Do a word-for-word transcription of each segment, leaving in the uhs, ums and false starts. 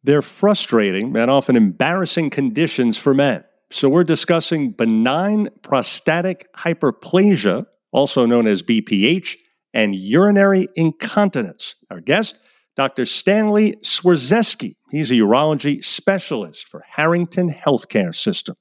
They're frustrating and often embarrassing conditions for men. So we're discussing benign prostatic hyperplasia, also known as B P H, and urinary incontinence. Our guest, Doctor Stanley Swerzeski. He's a urology specialist for Harrington Healthcare System.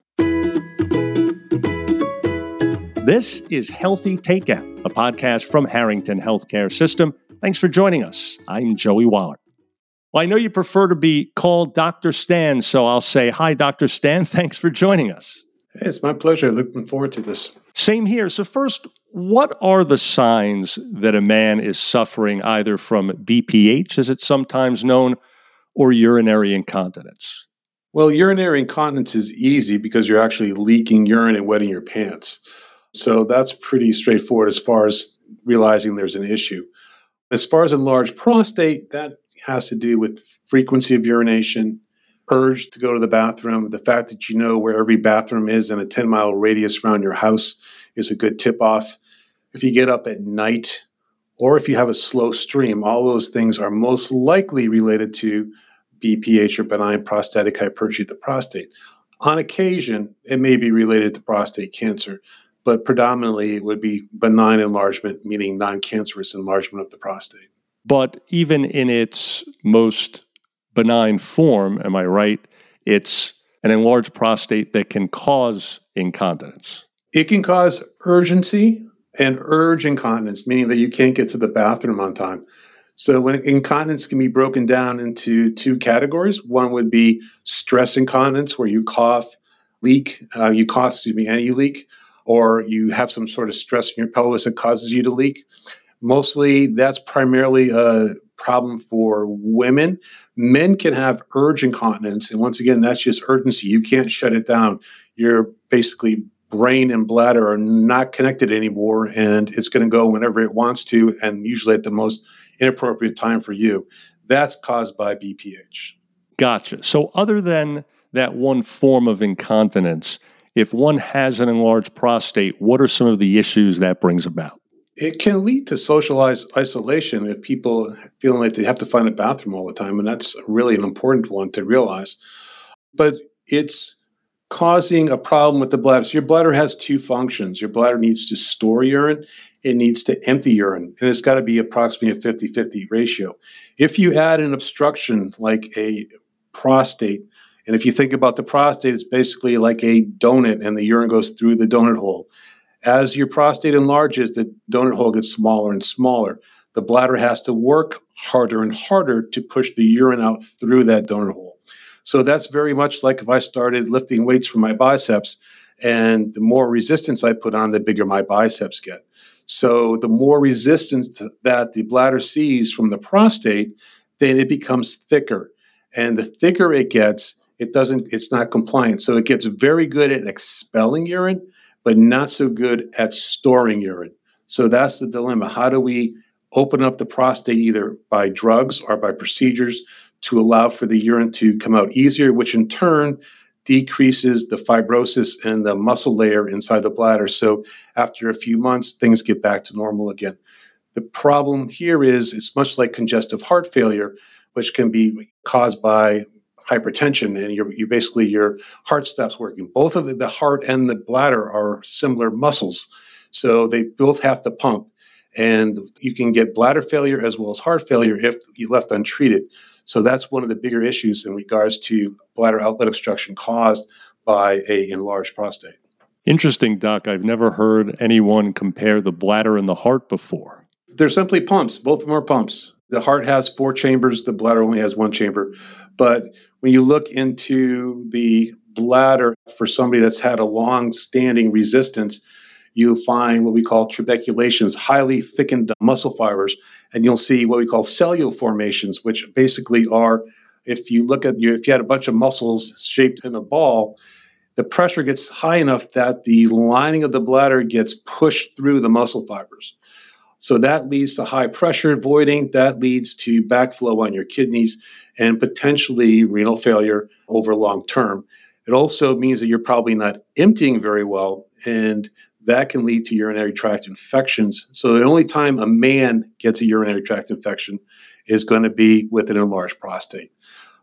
This is Healthy Takeout, a podcast from Harrington Healthcare System. Thanks for joining us. I'm Joey Waller. Well, I know you prefer to be called Doctor Stan, so I'll say, hi, Doctor Stan. Thanks for joining us. Hey, it's my pleasure. Looking forward to this. Same here. So first, what are the signs that a man is suffering either from B P H, as it's sometimes known, or urinary incontinence? Well, urinary incontinence is easy because you're actually leaking urine and wetting your pants. So that's pretty straightforward as far as realizing there's an issue. As far as enlarged prostate, that has to do with frequency of urination, urge to go to the bathroom, the fact that you know where every bathroom is in a ten-mile radius around your house is a good tip-off. If you get up at night, or if you have a slow stream, all those things are most likely related to B P H or benign prostatic hypertrophy of the prostate. On occasion, it may be related to prostate cancer, but predominantly it would be benign enlargement, meaning non-cancerous enlargement of the prostate. But even in its most benign form, am I right, it's an enlarged prostate that can cause incontinence. It can cause urgency and urge incontinence, meaning that you can't get to the bathroom on time. So when incontinence can be broken down into two categories. One would be stress incontinence, where you cough, leak, uh, you cough, excuse me, and you leak, or you have some sort of stress in your pelvis that causes you to leak. Mostly, that's primarily a problem for women. Men can have urge incontinence, and once again, that's just urgency. You can't shut it down. Your basically brain and bladder are not connected anymore, and it's going to go whenever it wants to, and usually at the most inappropriate time for you. That's caused by B P H. Gotcha. So other than that one form of incontinence, if one has an enlarged prostate, what are some of the issues that brings about? It can lead to social isolation if people feel like they have to find a bathroom all the time, and that's really an important one to realize. But it's causing a problem with the bladder. So your bladder has two functions. Your bladder needs to store urine. It needs to empty urine, and it's got to be approximately a fifty-fifty ratio. If you add an obstruction like a prostate, and if you think about the prostate, it's basically like a donut, and the urine goes through the donut hole. As your prostate enlarges, the donut hole gets smaller and smaller. The bladder has to work harder and harder to push the urine out through that donut hole. So that's very much like if I started lifting weights for my biceps, and the more resistance I put on, the bigger my biceps get. So the more resistance that the bladder sees from the prostate, then it becomes thicker. And the thicker it gets, it doesn't, it's not compliant. So it gets very good at expelling urine, but not so good at storing urine. So that's the dilemma. How do we open up the prostate either by drugs or by procedures to allow for the urine to come out easier, which in turn decreases the fibrosis and the muscle layer inside the bladder. So after a few months, things get back to normal again. The problem here is it's much like congestive heart failure, which can be caused by hypertension, and you're, you basically your heart stops working. Both of the, the heart and the bladder are similar muscles, so they both have to pump, and you can get bladder failure as well as heart failure if you left untreated. So that's one of the bigger issues in regards to bladder outlet obstruction caused by a enlarged prostate. Interesting, Doc. I've never heard anyone compare the bladder and the heart before. They're simply pumps. Both of them are pumps. The heart has four chambers. The bladder only has one chamber. But when you look into the bladder for somebody that's had a long-standing resistance, you'll find what we call trabeculations, highly thickened muscle fibers, and you'll see what we call cellule formations, which basically are, if you look at your, if you had a bunch of muscles shaped in a ball, the pressure gets high enough that the lining of the bladder gets pushed through the muscle fibers. So that leads to high pressure voiding, that leads to backflow on your kidneys and potentially renal failure over long term. It also means that you're probably not emptying very well, and that can lead to urinary tract infections. So the only time a man gets a urinary tract infection is going to be with an enlarged prostate.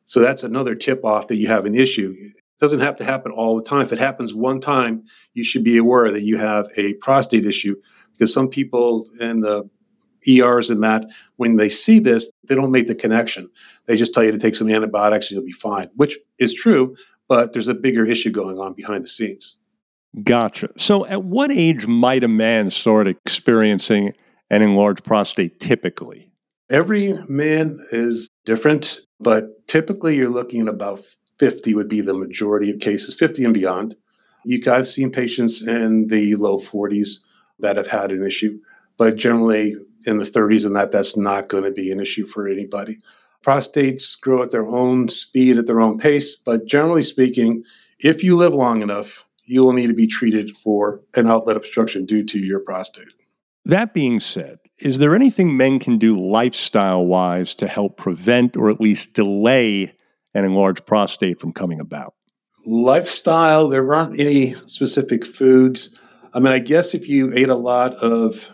So that's another tip off that you have an issue. It doesn't have to happen all the time. If it happens one time, you should be aware that you have a prostate issue, because some people in the E Rs and that, when they see this, they don't make the connection. They just tell you to take some antibiotics and you'll be fine, which is true, but there's a bigger issue going on behind the scenes. Gotcha. So at what age might a man start experiencing an enlarged prostate typically? Every man is different, but typically you're looking at about fifty would be the majority of cases, fifty and beyond. You, I've seen patients in the low forties that have had an issue, but generally in the thirties and that, that's not going to be an issue for anybody. Prostates grow at their own speed, at their own pace, but generally speaking, if you live long enough, you will need to be treated for an outlet obstruction due to your prostate. That being said, is there anything men can do lifestyle-wise to help prevent or at least delay an enlarged prostate from coming about? Lifestyle, there aren't any specific foods. I mean, I guess if you ate a lot of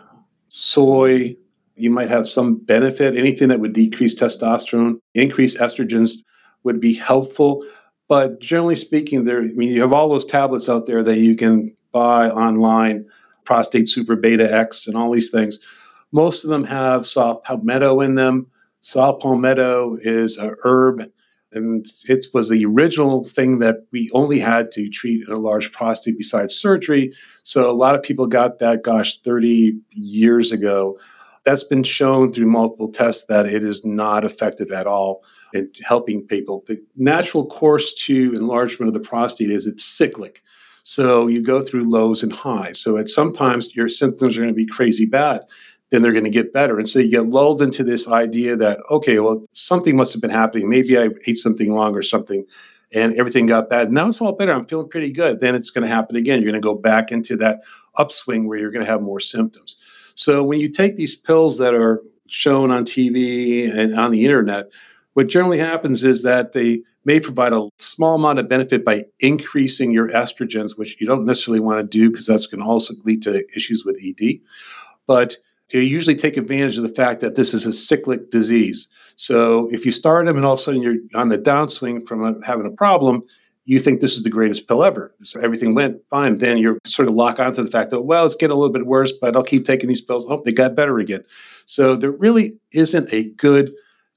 soy, you might have some benefit. Anything that would decrease testosterone, increase estrogens would be helpful. But generally speaking, there, I mean, you have all those tablets out there that you can buy online, prostate super beta X and all these things. Most of them have saw palmetto in them. Saw palmetto is a herb, and it was the original thing that we only had to treat a large prostate besides surgery. So a lot of people got that, gosh, thirty years ago. That's been shown through multiple tests that it is not effective at all in helping people. The natural course to enlargement of the prostate is it's cyclic. So you go through lows and highs. So at sometimes your symptoms are going to be crazy bad, then they're going to get better. And so you get lulled into this idea that, okay, well, something must have been happening. Maybe I ate something wrong or something, and everything got bad. Now it's all better. I'm feeling pretty good. Then it's going to happen again. You're going to go back into that upswing where you're going to have more symptoms. So when you take these pills that are shown on T V and on the internet, what generally happens is that they may provide a small amount of benefit by increasing your estrogens, which you don't necessarily want to do because that's going to also lead to issues with E D. But they usually take advantage of the fact that this is a cyclic disease. So if you start them and all of a sudden you're on the downswing from a, having a problem, you think this is the greatest pill ever. So everything went fine. Then you're sort of locked onto the fact that, well, it's getting a little bit worse, but I'll keep taking these pills. Oh, they got better again. So there really isn't a good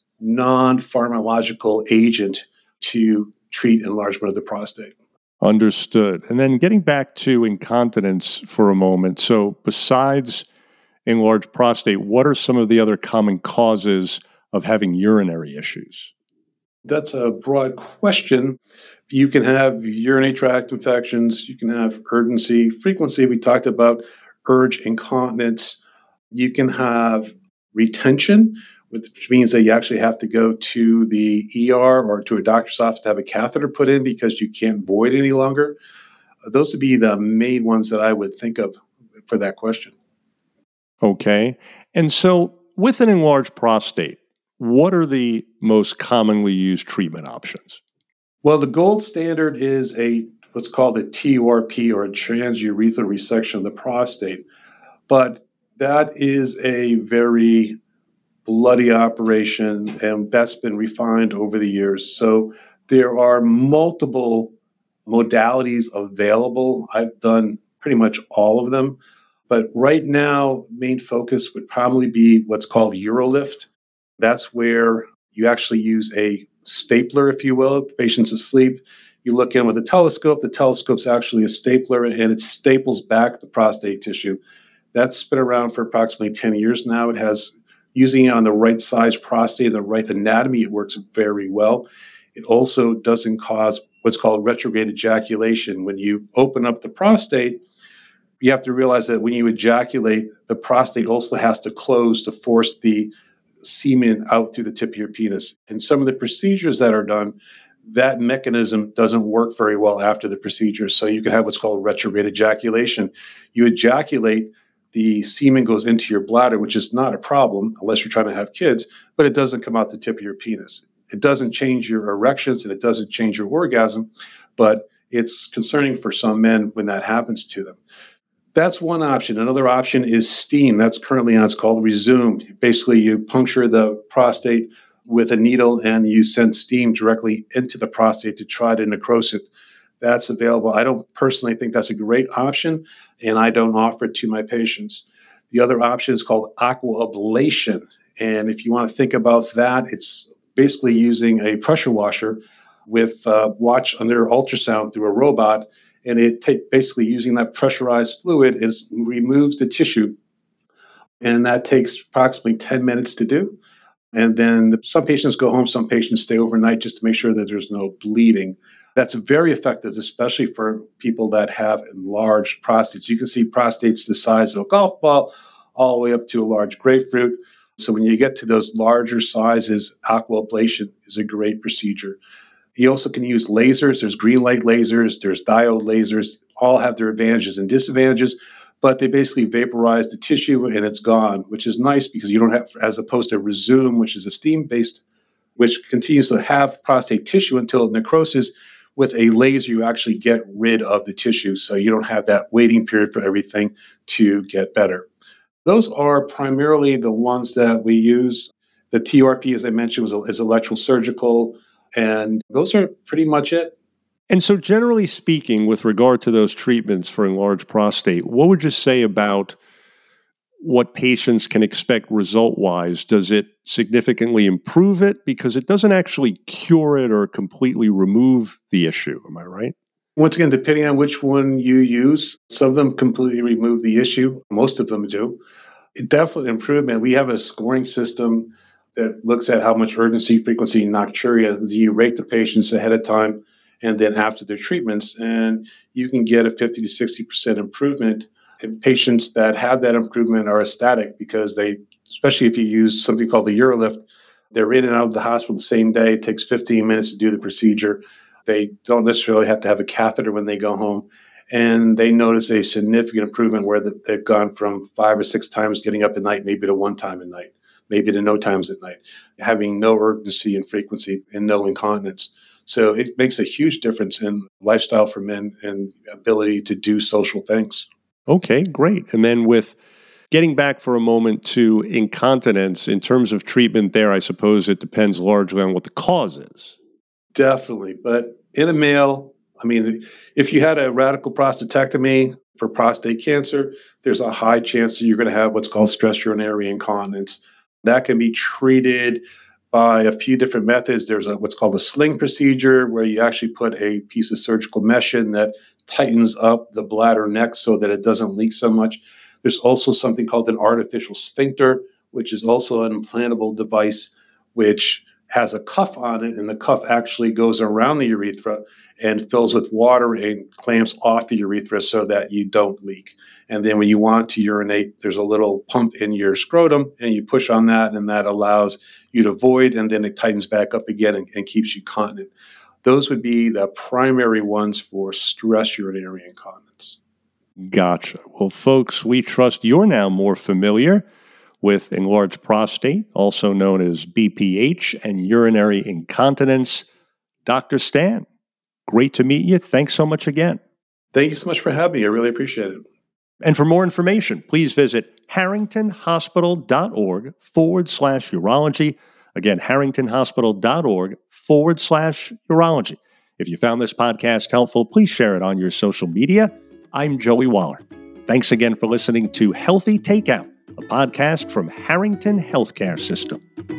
non-pharmacological agent to treat enlargement of the prostate. Understood. And then getting back to incontinence for a moment. So besides enlarged prostate, what are some of the other common causes of having urinary issues? That's a broad question. You can have urinary tract infections. You can have urgency, frequency. We talked about urge incontinence. You can have retention, which means that you actually have to go to the E R or to a doctor's office to have a catheter put in because you can't void any longer. Those would be the main ones that I would think of for that question. Okay. And so with an enlarged prostate, what are the most commonly used treatment options? Well, the gold standard is a what's called a T U R P, or a transurethral resection of the prostate. But that is a very bloody operation, and that's been refined over the years. So there are multiple modalities available. I've done pretty much all of them. But right now, main focus would probably be what's called UroLift. That's where you actually use a stapler, if you will. The patient's asleep. You look in with a telescope. The telescope's actually a stapler, and it staples back the prostate tissue. That's been around for approximately ten years now. It has, using it on the right size prostate, the right anatomy, it works very well. It also doesn't cause what's called retrograde ejaculation. When you open up the prostate, you have to realize that when you ejaculate, the prostate also has to close to force the semen out through the tip of your penis. And some of the procedures that are done, that mechanism doesn't work very well after the procedure. So you can have what's called retrograde ejaculation. You ejaculate, the semen goes into your bladder, which is not a problem unless you're trying to have kids, but it doesn't come out the tip of your penis. It doesn't change your erections and it doesn't change your orgasm, but it's concerning for some men when that happens to them. That's one option. Another option is steam. That's currently on. It's called Resume. Basically, you puncture the prostate with a needle and you send steam directly into the prostate to try to necrose it. That's available. I don't personally think that's a great option, and I don't offer it to my patients. The other option is called aquablation. And if you want to think about that, it's basically using a pressure washer with uh, watch under ultrasound through a robot, and it take basically using that pressurized fluid, it removes the tissue, and that takes approximately ten minutes to do. And then the, some patients go home, some patients stay overnight just to make sure that there's no bleeding. That's very effective, especially for people that have large prostates. You can see prostates the size of a golf ball all the way up to a large grapefruit. So when you get to those larger sizes, aquablation is a great procedure. You also can use lasers. There's green light lasers, there's diode lasers, all have their advantages and disadvantages, but they basically vaporize the tissue and it's gone, which is nice because you don't have, as opposed to Rezum, which is a steam-based, which continues to have prostate tissue until it necroses. With a laser, you actually get rid of the tissue, so you don't have that waiting period for everything to get better. Those are primarily the ones that we use. The T R P, as I mentioned, was, is electrosurgical, and those are pretty much it. And so generally speaking, with regard to those treatments for enlarged prostate, what would you say about what patients can expect result-wise? Does it significantly improve it? Because it doesn't actually cure it or completely remove the issue. Am I right? Once again, depending on which one you use, some of them completely remove the issue. Most of them do. It definitely improvement. We have a scoring system that looks at how much urgency, frequency, and nocturia. You rate the patients ahead of time and then after their treatments, and you can get a fifty to sixty percent improvement. And patients that have that improvement are ecstatic because they, especially if you use something called the UroLift, they're in and out of the hospital the same day. It takes fifteen minutes to do the procedure. They don't necessarily have to have a catheter when they go home. And they notice a significant improvement where they've gone from five or six times getting up at night, maybe to one time at night, maybe to no times at night, having no urgency and frequency and no incontinence. So it makes a huge difference in lifestyle for men and ability to do social things. Okay, great. And then with getting back for a moment to incontinence, in terms of treatment there, I suppose it depends largely on what the cause is. Definitely. But in a male, I mean, if you had a radical prostatectomy for prostate cancer, there's a high chance that you're going to have what's called stress urinary incontinence. That can be treated by a few different methods. There's a, what's called a sling procedure, where you actually put a piece of surgical mesh in that tightens up the bladder neck so that it doesn't leak so much. There's also something called an artificial sphincter, which is also an implantable device, which has a cuff on it, and the cuff actually goes around the urethra and fills with water and clamps off the urethra so that you don't leak. And then when you want to urinate, there's a little pump in your scrotum, and you push on that, and that allows you to void, and then it tightens back up again and, and keeps you continent. Those would be the primary ones for stress urinary incontinence. Gotcha. Well, folks, we trust you're now more familiar with enlarged prostate, also known as B P H, and urinary incontinence. Doctor Stan, great to meet you. Thanks so much again. Thank you so much for having me. I really appreciate it. And for more information, please visit harringtonhospital.org forward slash urology. Again, harringtonhospital.org forward slash urology. If you found this podcast helpful, please share it on your social media. I'm Joey Waller. Thanks again for listening to Healthy Takeout, a podcast from Harrington Healthcare System.